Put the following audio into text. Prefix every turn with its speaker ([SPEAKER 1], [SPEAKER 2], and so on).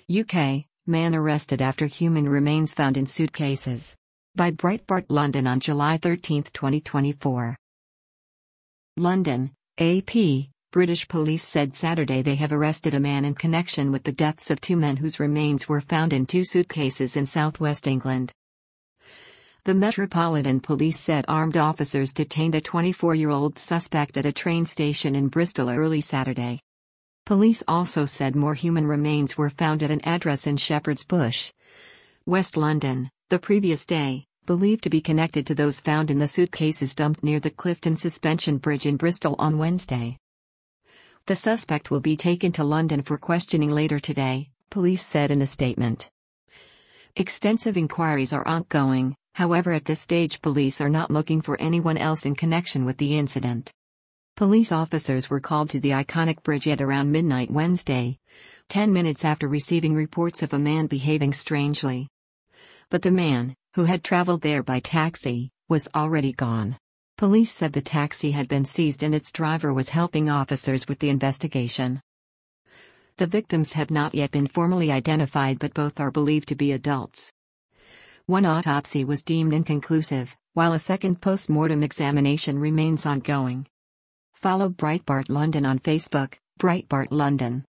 [SPEAKER 1] UK, man arrested after human remains found in suitcases. By Breitbart London on July 13, 2024. London, AP. British police said Saturday they have arrested a man in connection with the deaths of two men whose remains were found in two suitcases in southwest England. The Metropolitan Police said armed officers detained a 24-year-old suspect at a train station in Bristol early Saturday. Police also said more human remains were found at an address in Shepherd's Bush, West London, the previous day, believed to be connected to those found in the suitcases dumped near the Clifton Suspension Bridge in Bristol on Wednesday. The suspect will be taken to London for questioning later today, police said in a statement. Extensive inquiries are ongoing, however at this stage police are not looking for anyone else in connection with the incident. Police officers were called to the iconic bridge at around midnight Wednesday, 10 minutes after receiving reports of a man behaving strangely. But the man, who had traveled there by taxi, was already gone. Police said the taxi had been seized and its driver was helping officers with the investigation. The victims have not yet been formally identified, but both are believed to be adults. One autopsy was deemed inconclusive, while a second post-mortem examination remains ongoing. Follow Breitbart London on Facebook, Breitbart London.